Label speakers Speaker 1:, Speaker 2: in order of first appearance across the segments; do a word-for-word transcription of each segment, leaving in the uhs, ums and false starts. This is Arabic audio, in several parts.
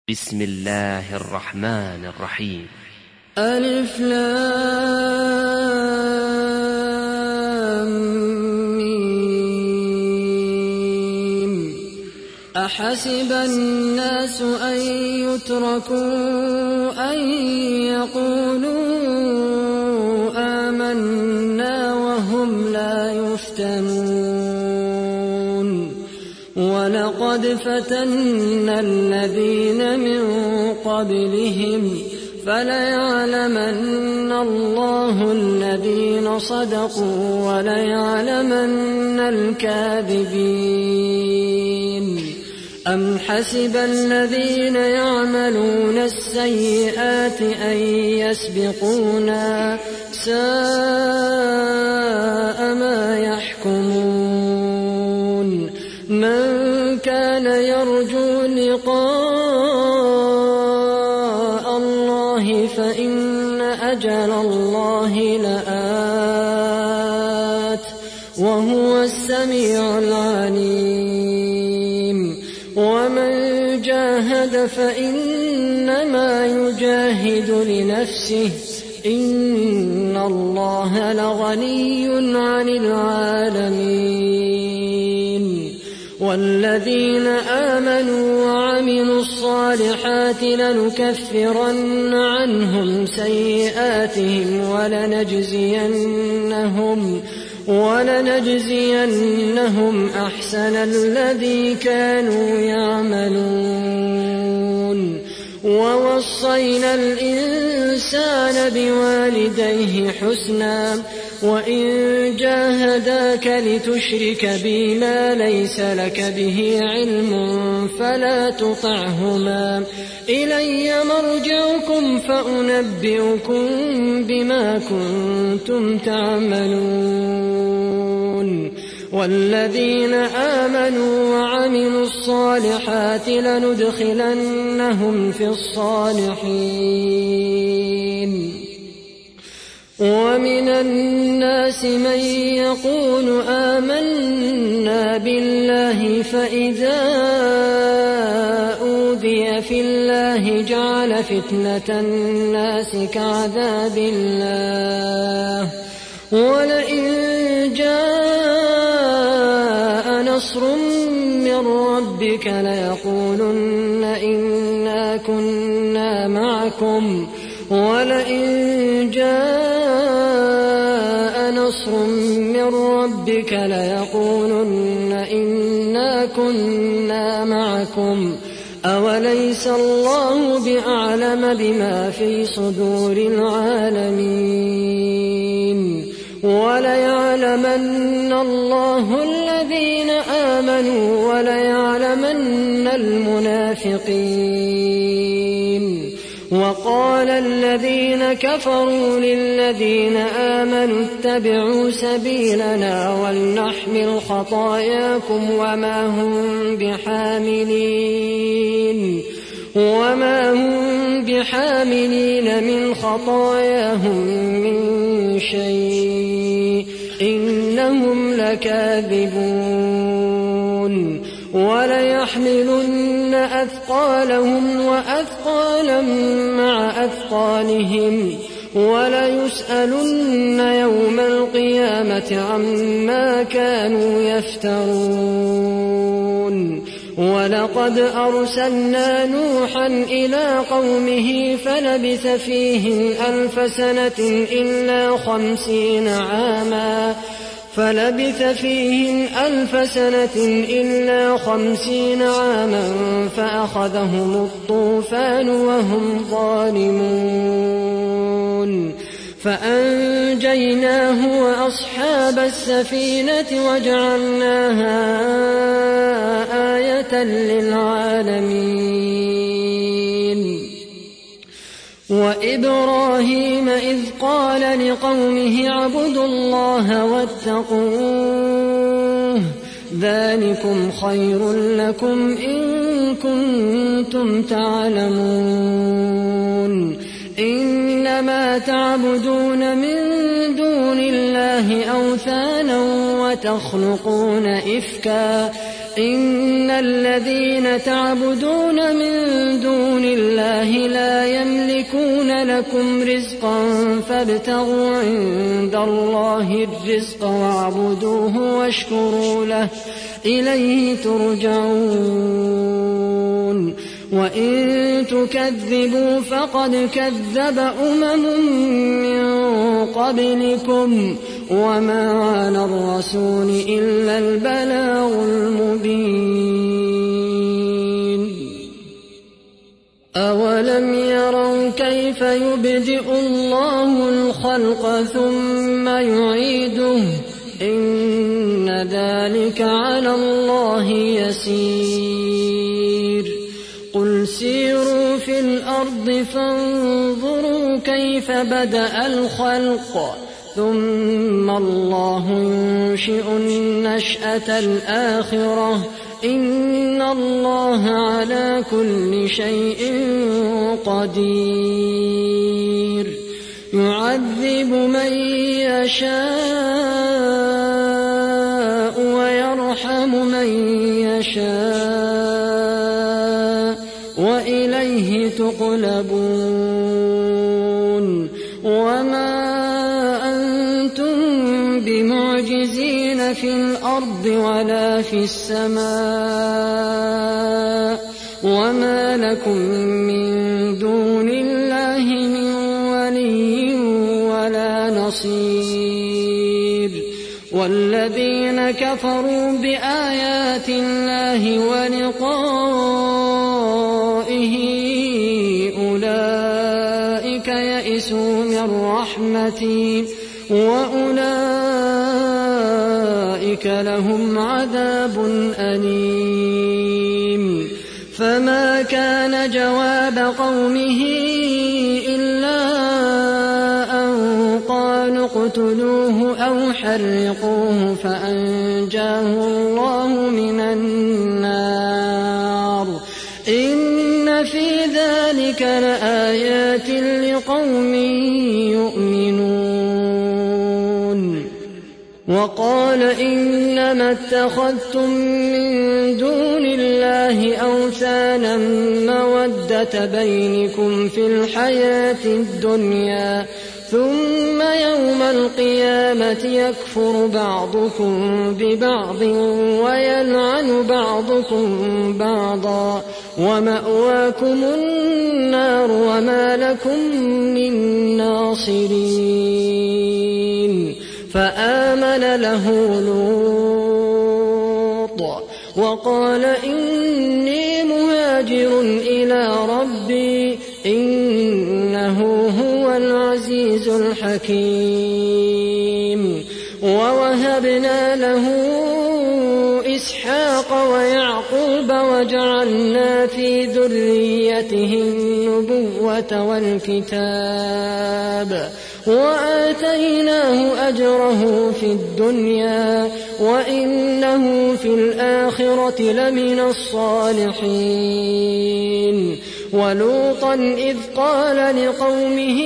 Speaker 1: بسم الله الرحمن الرحيم.
Speaker 2: ألف لام ميم. أحسب الناس أن يتركوا أن يقولوا آمنا وهم لا يفتنون. ولقد فتنا الذين من قبلهم فليعلمن الله الذين صدقوا وليعلمن الكاذبين. أم حسب الذين يعملون السيئات أن يسبقونا ساء ما يحكمون. من كان يرجو لقاء الله فإن أجل الله لآت وهو السميع العليم. ومن جاهد فإنما يجاهد لنفسه إن الله لغني عن العالمين. والذين آمنوا وعملوا الصالحات لنكفرن عنهم سيئاتهم ولنجزينهم ولنجزينهم أحسن الذي كانوا يعملون. ووصينا الإنسان بوالديه حسنا وإن جاهداك لتشرك بي ما ليس لك به علم فلا تطعهما إلي مرجعكم فأنبئكم بما كنتم تعملون. والذين آمنوا وعملوا الصالحات لندخلنهم في الصالحين. ومن الناس من يقول آمنا بالله فإذا أوذي في الله جعل فتنة الناس كعذاب الله. ولئن جاء نصر من ربك ليقولن إنا كنا معكم ولئن جاء نصر من ربك ليقولن إنا كنا معكم أوليس الله بأعلم بما في صدور العالمين. وليعلمن الله الذين آمنوا وليعلمن المنافقين. وقال الذين كفروا للذين آمنوا اتبعوا سبيلنا ولنحمل خطاياكم وما هم بحاملين وما هم بحاملين من خطاياهم من شيء إنهم لكاذبون. وليحملن أثقالهم وأثقالا مع أثقالهم وليسألن يوم القيامة عما كانوا يفترون. ولقد أرسلنا نوحا إلى قومه فلبث فيهم ألف سنة إلا خمسين عاما فلبث فيهم ألف سنة إلا خمسين عاما فأخذهم الطوفان وهم ظالمون. فأنجيناه وأصحاب السفينة وجعلناها آية للعالمين. وإبراهيم إذ قال لقومه اعبدوا الله واتقوه ذلكم خير لكم إن كنتم تعلمون. إنما تعبدون من دون الله أوثانا وتخلقون إفكا إن الذين تعبدون من دون لكم رزقا فابتغوا عند الله الرزق واعبدوه واشكروا له إليه ترجعون وإن تكذبوا فقد كذب أمم من قبلكم وما على الرسول إلا البلاغ المبين أولم يروا كيف يبدئ الله الخلق ثم يعيده إن ذلك على الله يسير قل سيروا في الأرض فانظروا كيف بدأ الخلق ثم الله ينشئ النشأة الآخرة إن الله على كل شيء قدير يعذب من يشاء ويرحم من يشاء وإليه تقلبون وما أنتم بمعجزين في الأرض ولا في السماء وما لكم من دون الله من ولي ولا نصير والذين كفروا بآيات الله ولقائه أولئك يئسوا من رحمتي وأولئك لهم عذاب أليم فما كان جواب قومه إلا أن قالوا اقتلوه أو حرقوه فأنجاه الله من النار إن في ذلك لآيات لقوم يؤمنون وقال إنما اتخذتم من دون الله أوثانا مودة بينكم في الحياة الدنيا ثم يوم القيامة يكفر بعضكم ببعض ويلعن بعضكم بعضا ومأواكم النار وما لكم من ناصرين فآمن له لوط وقال إني مهاجر إلى ربي إنه هو العزيز الحكيم ووهبنا له إسحاق ويعقوب وجعلنا في ذريته النبوة والكتاب وآتيناه أجره في الدنيا وإنه في الآخرة لمن الصالحين ولوطا إذ قال لقومه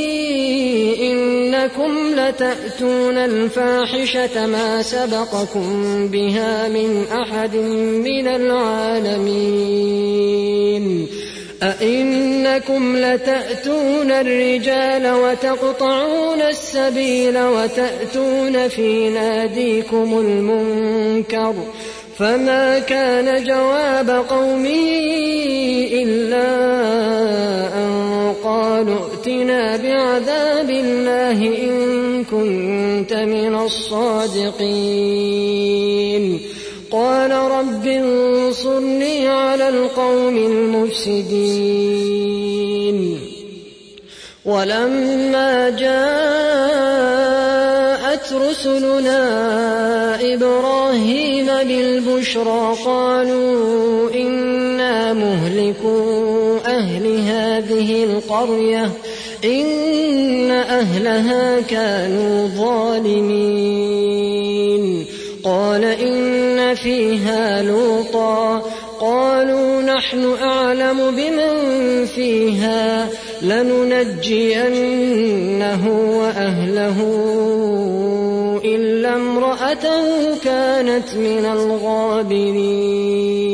Speaker 2: إنكم لتأتون الفاحشة ما سبقكم بها من أحد من العالمين أئنكم لتأتون الرجال وتقطعون السبيل وتأتون في ناديكم المنكر فما كان جواب قومه إلا أن قالوا ائتنا بعذاب الله إن كنت من الصادقين قال رب انصرني على القوم المفسدين ولما جاءت رسلنا إبراهيم بالبشرى قالوا إنا مهلكو أهل هذه القرية إن أهلها كانوا ظالمين قال إن فيها لوطا قالوا نحن أعلم بمن فيها لننجينه وأهله إلا امرأته كانت من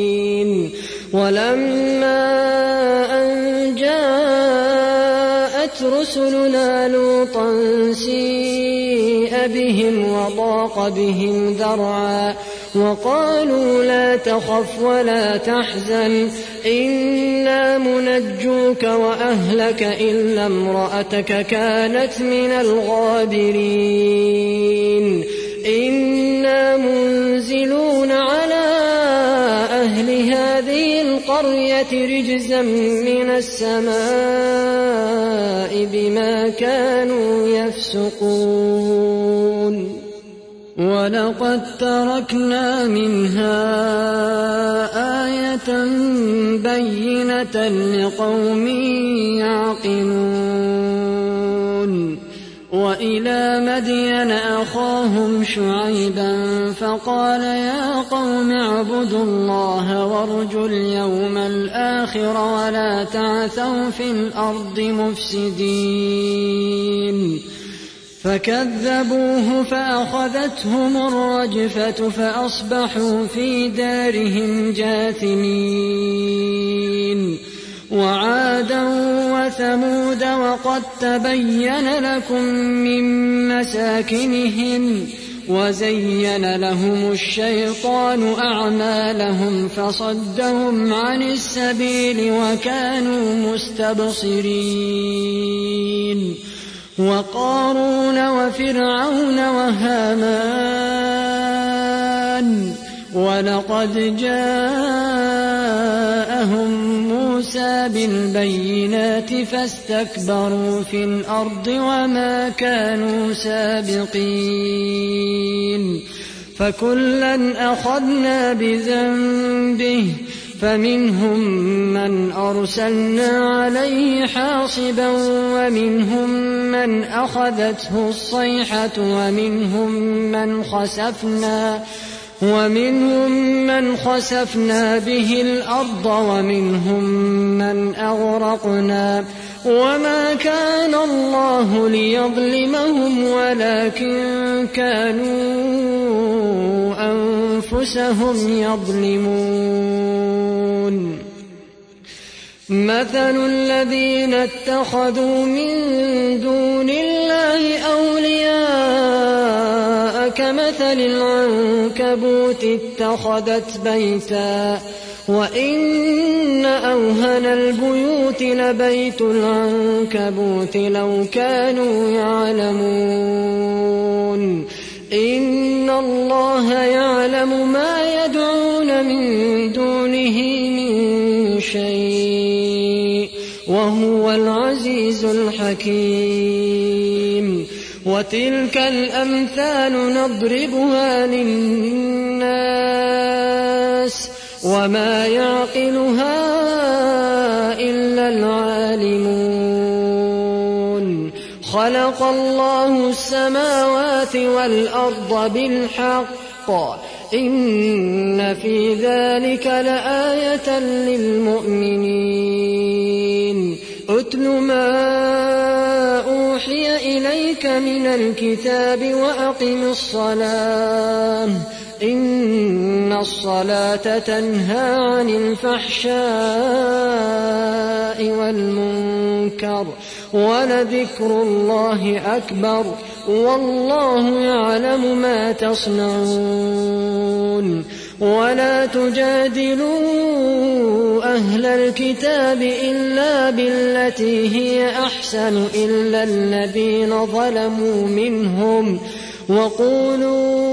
Speaker 2: الغابرين ولما أن جاءت كذبت رسلنا لوطا سيء بهم وضاق بهم ذرعا وقالوا لا تخف ولا تحزن إنا منجوك وأهلك إلا امرأتك كانت من الغابرين إنا منزلون على أهل هذه القرية رجزا من السماء بما كانوا يفسقون ولقد تركنا منها آية بينة لقوم يعقلون وإلى مدين أخاهم شعيبا فقال يا قوم اعبدوا الله وارجوا اليوم الآخر ولا تعثوا في الأرض مفسدين فكذبوه فأخذتهم الرجفة فأصبحوا في دارهم جاثمين وعادا وثمود وقد تبين لكم من مساكنهم وزين لهم الشيطان أعمالهم فصدهم عن السبيل وكانوا مستبصرين وقارون وفرعون وهامان ولقد جاءهم موسى بالبينات فاستكبروا في الأرض وما كانوا سابقين فكلا أخذنا بذنبه فمنهم من أرسلنا عليه حاصبا ومنهم من أخذته الصيحة ومنهم من خسفنا ومنهم من خسفنا به الأرض ومنهم من أغرقنا وما كان الله ليظلمهم ولكن كانوا أنفسهم يظلمون مثل الذين اتخذوا من دون الله أولياء كمثل العنكبوت اتخذت بيتا وإن أوهن البيوت لبيت العنكبوت لو كانوا يعلمون إن الله يعلم ما يدعون من دونه من شيء وهو العزيز الحكيم وتلك الأمثال نضربها للناس وما يعقلها إلا العالمون خلق الله السماوات والأرض بالحق إن في ذلك لآية للمؤمنين أتل ما أوحي إليك من الكتاب وأقم الصلاة إن الصلاة تنهى عن الفحشاء والمنكر ولذكر الله أكبر والله يعلم ما تصنعون ولا تجادلوا أهل الكتاب إلا بالتي هي أحسن إلا الذين ظلموا منهم وقولوا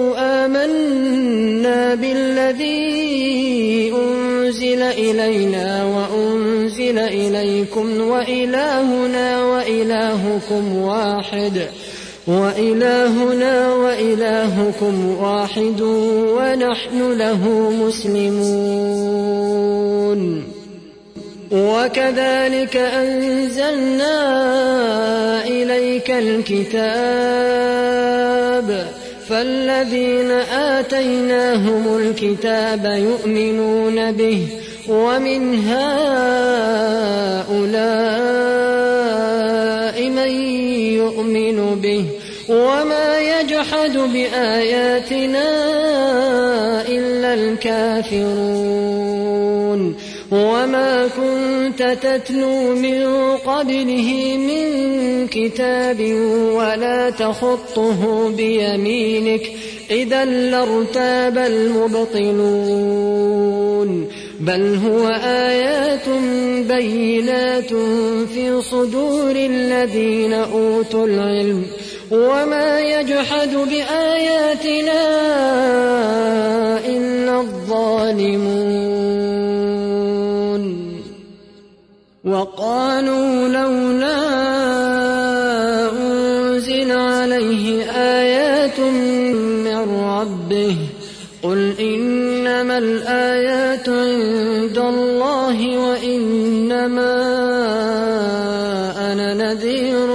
Speaker 2: آمنا بالذي أنزل إلينا وأنزل إليكم وإلهنا وإلهكم واحد وإلهنا وإلهكم واحد ونحن له مسلمون وكذلك أنزلنا إليك الكتاب فالذين آتيناهم الكتاب يؤمنون به ومن هؤلاء من يؤمن به وما يجحد بآياتنا إلا الكافرون وما كنت كنت تتلو من قبله من كتاب ولا تخطه بيمينك إذا لارتاب المبطلون بل هو آيات بينات في صدور الذين أوتوا العلم وما يجحد بآياتنا إلا الظالمون وقالوا لولا أنزل عليه آيات من ربه قل إنما الآيات عند الله وإنما أنا نذير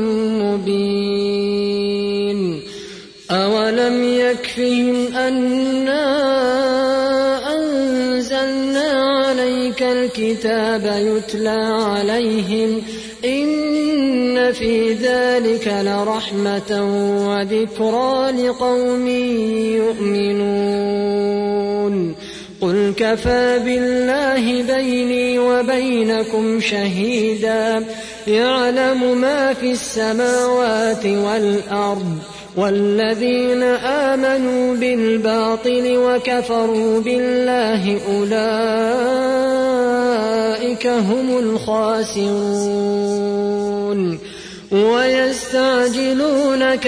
Speaker 2: مبين أولم يكفهم أنا أنزلنا عليك الكتاب يتلى عليهم إن في ذلك لرحمة وذكرى لقوم يؤمنون قل كفى بالله بيني وبينكم شهيدا يعلم ما في السماوات والأرض والذين آمنوا بالباطل وكفروا بالله أولئك هم الخاسرون ويستعجلونك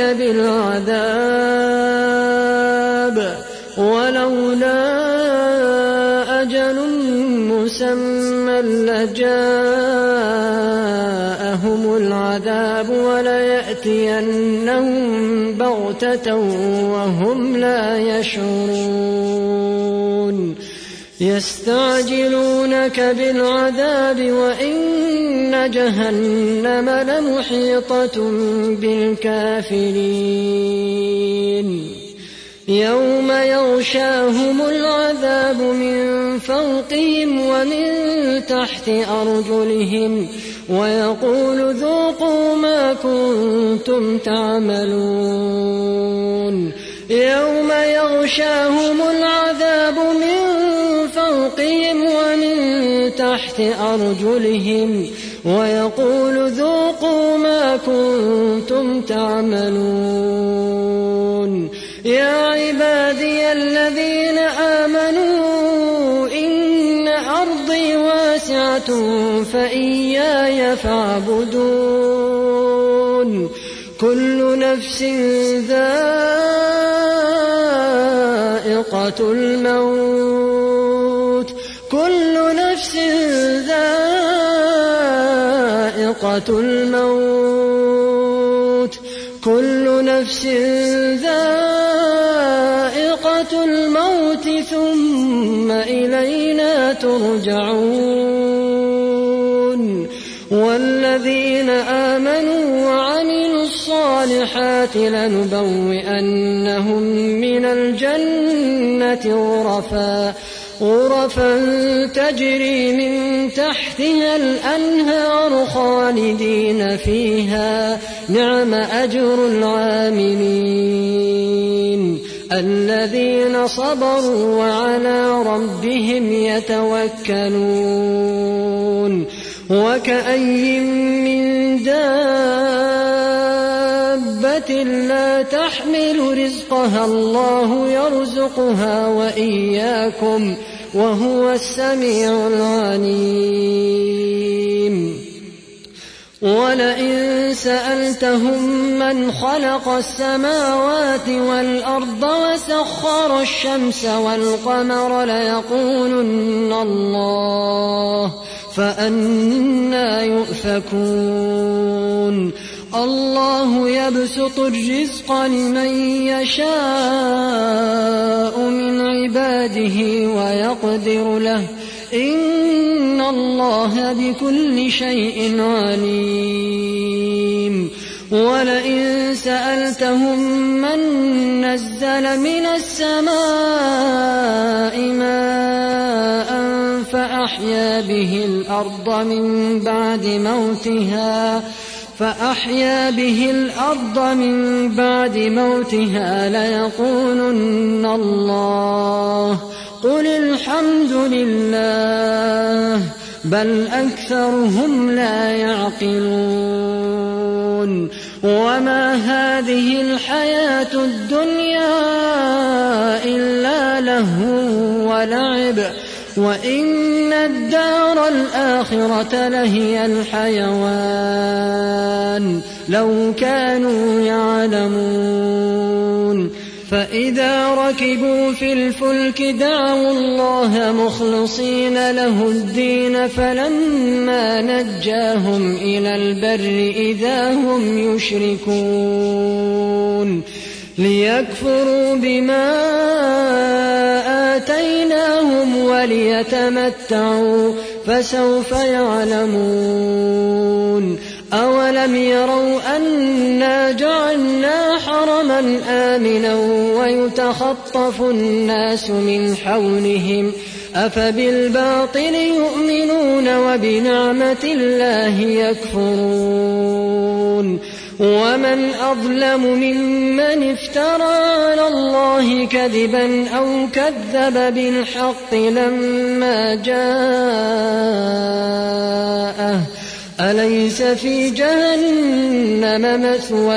Speaker 2: بالعذاب ولولا أجل مسمى لجاءهم العذاب وليأتينهم بغتة وهم لا يشعرون يستعجلونك بالعذاب وإن جهنم لمحيطة بالكافرين يوم يغشاهم العذاب من فوقهم ومن تحت أرجلهم ويقول ذوقوا ما كنتم تعملون يوم يغشاهم العذاب من فوقهم ومن تحت أرجلهم ويقول ذوقوا ما كنتم تعملون يا عبادي الذين آمنوا إن أرضي واسعة فإياي فاعبدون كل نفس ذائقة الموت كل نفس ذائقة الموت كل نفس ذائقة الموت ثم إلينا ترجعون والذين آمنوا وعملوا الصالحات لنبوئنهم من الجنة غرفا غرفا تجري من تحتها الأنهار خالدين فيها نعم أجر العاملين الذين صبروا وعلى ربهم يتوكلون وكأي من دابة لا تحمل رزقها الله يرزقها وإياكم وهو السميع العليم ولئن سألتهم من خلق السماوات والأرض وسخر الشمس والقمر ليقولن الله فأنى يؤفكون الله يبسط الرزق لمن يشاء من عباده ويقدر له إن الله بكل شيء عليم ولئن سألتهم من نزل من السماء ماء فأحيا به الأرض من بعد موتها فأحيا به الأرض من بعد موتها ليقولن الله قل الحمد لله بل أكثرهم لا يعقلون وما هذه الحياة الدنيا إلا لهو ولعب وإن الدار الآخرة لهي الحيوان لو كانوا يعلمون فإذا ركبوا في الفلك دعوا الله مخلصين له الدين فلما نجاهم إلى البر إذا هم يشركون ليكفروا بما آتيناهم وليتمتعوا فسوف يعلمون أولم يروا أنا جعلنا حرما آمنا ويتخطف الناس من حولهم أفبالباطل يؤمنون وبنعمة الله يكفرون ومن أظلم ممن افترى على الله كذبا أو كذب بالحق لما جاءه أليس في جهنم مثوى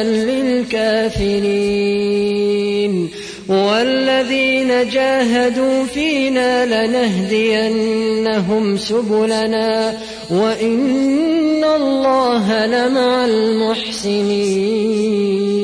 Speaker 2: للكافرين والذين جاهدوا فينا لنهدينهم سبلنا وإن الله لمع المحسنين.